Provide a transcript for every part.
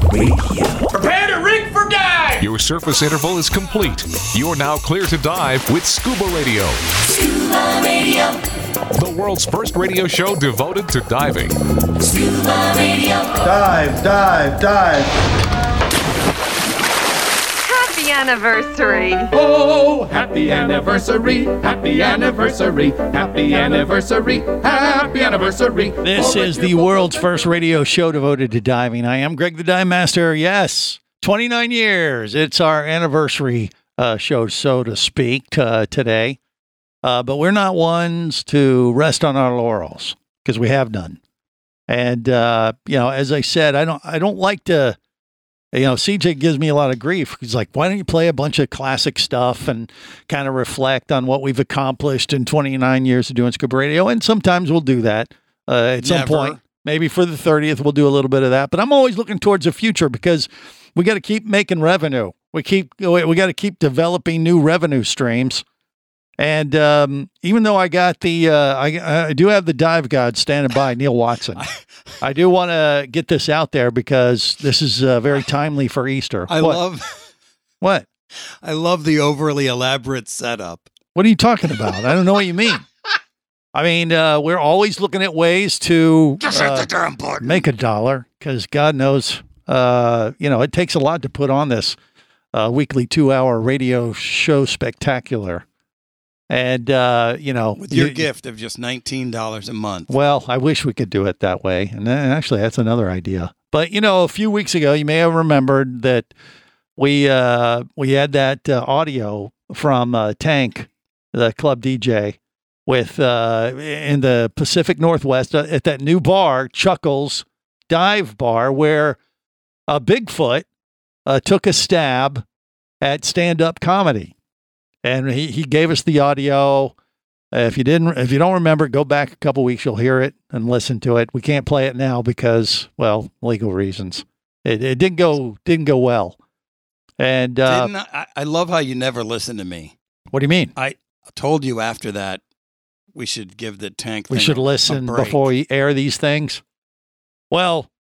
Radio. Prepare to rig for dive! Your surface interval is complete. You're now clear to dive with Scuba Radio. Scuba Radio. The world's first radio show devoted to diving. Scuba Radio. Dive, dive, dive. Happy anniversary. Oh, happy anniversary, happy anniversary, happy anniversary, happy anniversary. This is the world's first radio show devoted to diving. I am Greg the Dive Master. Yes, 29 years. It's our anniversary show, so to speak, today. But we're not ones to rest on our laurels because we have none. And as I said, I don't like to. CJ gives me a lot of grief. He's like, why don't you play a bunch of classic stuff and kind of reflect on what we've accomplished in 29 years of doing Scuba Radio? And sometimes we'll do that at some point. Maybe for the 30th, we'll do a little bit of that. But I'm always looking towards the future because we got to keep making revenue. We got to keep developing new revenue streams. And even though I got I do have the dive god standing by, Neil Watson. I do want to get this out there because this is very timely for Easter. I love the overly elaborate setup. What are you talking about? I don't know what you mean. I mean, we're always looking at ways to make a dollar because God knows, it takes a lot to put on this weekly 2-hour radio show spectacular. And, with your gift of just $19 a month. Well, I wish we could do it that way. And actually, that's another idea. But, a few weeks ago, you may have remembered that we had that audio from Tank, the club DJ, with in the Pacific Northwest at that new bar, Chuckles Dive Bar, where Bigfoot took a stab at stand-up comedy. And he gave us the audio. If you don't remember, go back a couple weeks. You'll hear it and listen to it. We can't play it now because, well, legal reasons. It didn't go well. And I love how you never listen to me. What do you mean? I told you after that we should give the Tank. We should listen before we air these things. Well,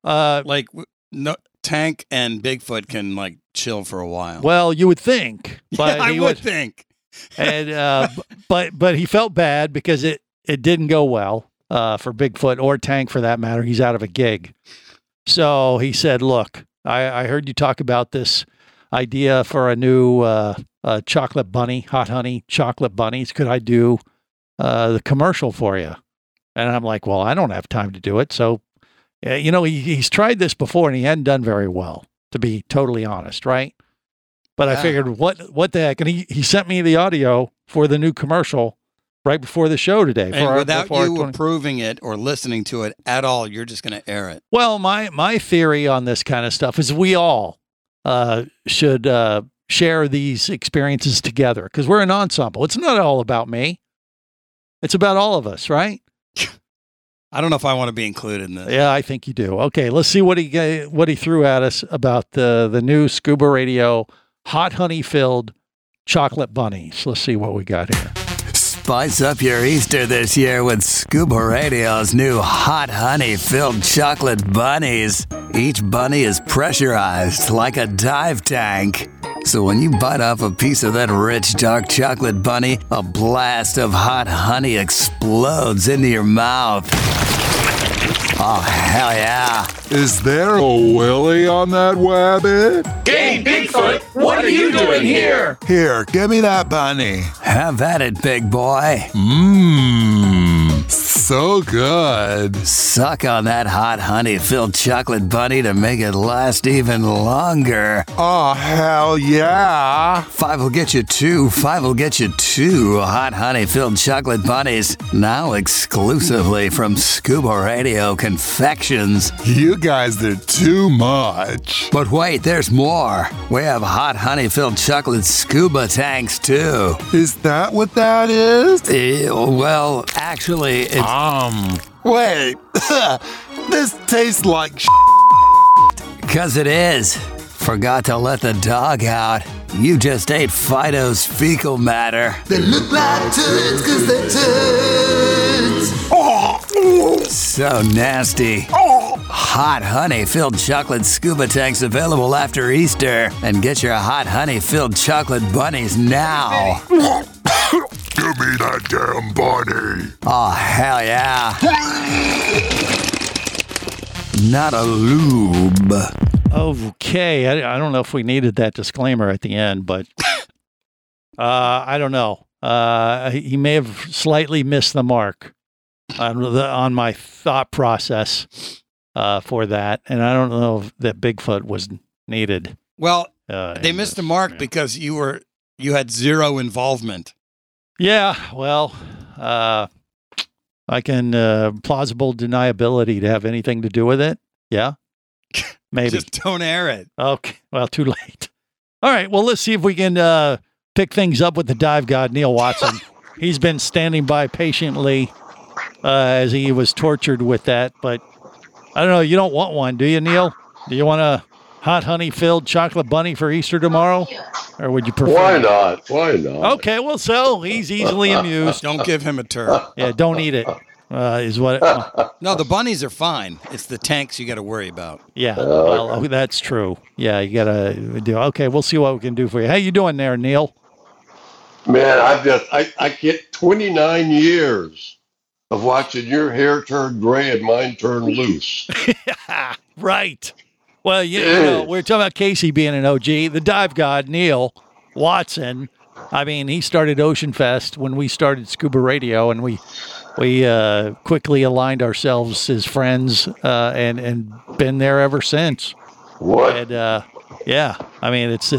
Tank and Bigfoot can chill for a while. Well, you would think, but yeah, I would think. And but he felt bad because it didn't go well for Bigfoot or Tank for that matter. He's out of a gig. So he said, look, I heard you talk about this idea for a new chocolate bunny, hot honey chocolate bunnies. Could I do the commercial for you? And I'm like, well, I don't have time to do it. So, he's tried this before and he hadn't done very well, to be totally honest, right? But I figured, what the heck? And he sent me the audio for the new commercial right before the show today. And without you approving it or listening to it at all, you're just going to air it. Well, my theory on this kind of stuff is we all should share these experiences together because we're an ensemble. It's not all about me. It's about all of us, right? I don't know if I want to be included in this. Yeah, I think you do. Okay, let's see what he threw at us about the new Scuba Radio hot honey-filled chocolate bunnies. Let's see what we got here. Spice up your Easter this year with Scuba Radio's new hot honey-filled chocolate bunnies. Each bunny is pressurized like a dive tank. So when you bite off a piece of that rich, dark chocolate bunny, a blast of hot honey explodes into your mouth. Oh, hell yeah. Is there a willy on that wabbit? Hey, Bigfoot, what are you doing here? Here, give me that bunny. Have at it, big boy. Mmm, so good. Suck on that hot honey-filled chocolate bunny to make it last even longer. Oh, hell yeah. 5 will get you 2. 5 will get you 2 hot honey-filled chocolate bunnies. Now exclusively from Scuba Radio Confections. You guys are too much. But wait, there's more. We have hot honey-filled chocolate scuba tanks, too. Is that what that is? Well, actually, it's... Wait. This tastes like 'Cause it is. Forgot to let the dog out. You just ate Fido's fecal matter. They look like turds 'cause they're turds. So nasty. hot honey-filled chocolate scuba tanks available after Easter. And get your hot honey-filled chocolate bunnies now. Give me that damn bunny. Oh, hell yeah. Not a lube. Okay, I don't know if we needed that disclaimer at the end, but I don't know. He may have slightly missed the mark on my thought process for that, and I don't know if that Bigfoot was needed. Well, they missed the mark because you had zero involvement. Yeah, well, I can plausible deniability to have anything to do with it. Yeah, maybe. Just don't air it. Okay, well, too late. All right, well, let's see if we can pick things up with the dive god, Neil Watson. He's been standing by patiently as he was tortured with that, but I don't know, you don't want one, do you, Neil? Do you want a hot honey-filled chocolate bunny for Easter tomorrow? Or would you prefer? Why not? Why not? Okay, well, so he's easily amused. Don't give him a turd. Yeah, don't eat it. Is what? No, the bunnies are fine. It's the tanks you got to worry about. Yeah, well, that's true. Yeah, you got to do. Okay, we'll see what we can do for you. How you doing there, Neil? Man, I get 29 years of watching your hair turn gray and mine turn loose. Right. Well, you know, we're talking about Casey being an OG. The dive god, Neil Watson. I mean, he started Ocean Fest when we started Scuba Radio, and we quickly aligned ourselves as friends and been there ever since. What? And, yeah, I mean, it's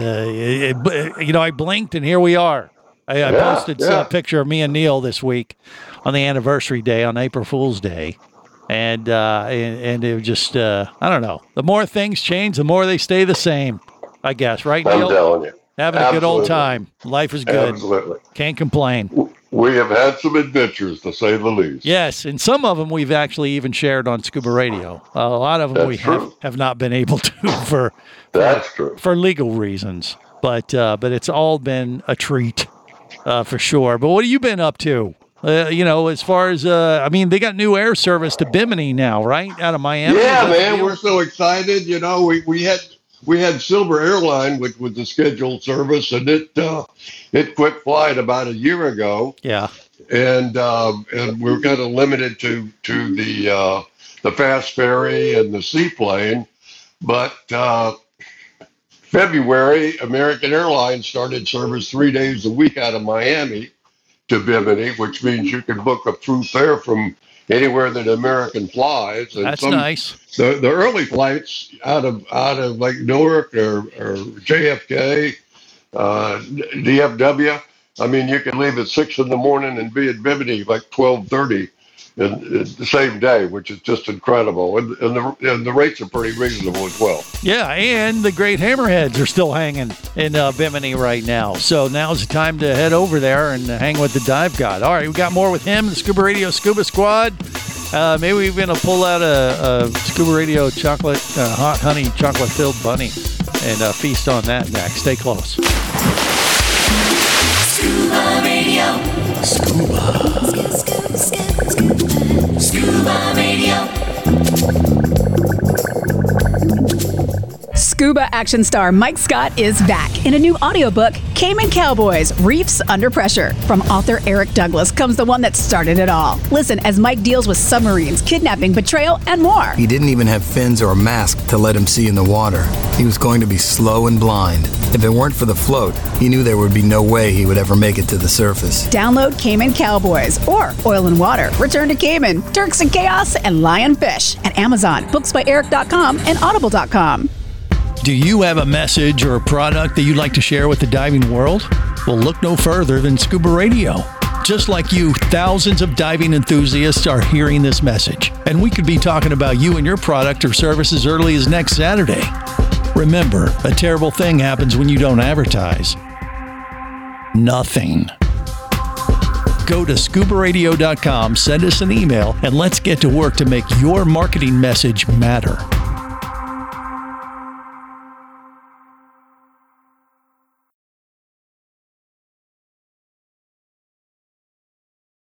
I blinked and here we are. I posted a picture of me and Neil this week on the anniversary day, on April Fool's Day. And it was just, I don't know. The more things change, the more they stay the same, I guess. Right, Neil? I'm telling you. Having a good old time. Life is good. Absolutely. Can't complain. We have had some adventures, to say the least. Yes, and some of them we've actually even shared on Scuba Radio. A lot of them we have not been able to for legal reasons. But it's all been a treat for sure. But what have you been up to? As far as, they got new air service to Bimini now, right? Out of Miami. Yeah, man, we're so excited. You know, we had Silver Airline, which was the scheduled service, and it quit flying about a year ago. Yeah. And we're kind of limited to the fast ferry and the seaplane. But February, American Airlines started service 3 days a week out of Miami to Bimini, which means you can book a through fare from anywhere that American flies. And that's nice. The early flights out of like Newark or JFK, DFW. I mean, you can leave at 6 a.m. and be at Bimini like 12:30 the same day, which is just incredible. And the rates are pretty reasonable as well. Yeah, and the great hammerheads are still hanging in Bimini right now. So now's the time to head over there and hang with the dive god. All right, we got more with him, the Scuba Radio Scuba Squad. Maybe we're going to pull out a Scuba Radio chocolate, hot honey chocolate-filled bunny and feast on that next. Stay close. Scuba Radio. Scuba Radio. Scuba action star Mike Scott is back in a new audiobook, Cayman Cowboys, Reefs Under Pressure. From author Eric Douglas comes the one that started it all. Listen as Mike deals with submarines, kidnapping, betrayal, and more. He didn't even have fins or a mask to let him see in the water. He was going to be slow and blind. If it weren't for the float, he knew there would be no way he would ever make it to the surface. Download Cayman Cowboys or Oil and Water, Return to Cayman, Turks and Chaos, and Lionfish at Amazon, booksbyeric.com, and audible.com. Do you have a message or a product that you'd like to share with the diving world? Well, look no further than Scuba Radio. Just like you, thousands of diving enthusiasts are hearing this message, and we could be talking about you and your product or service as early as next Saturday. Remember, a terrible thing happens when you don't advertise. Nothing. Go to scubaradio.com, send us an email, and let's get to work to make your marketing message matter.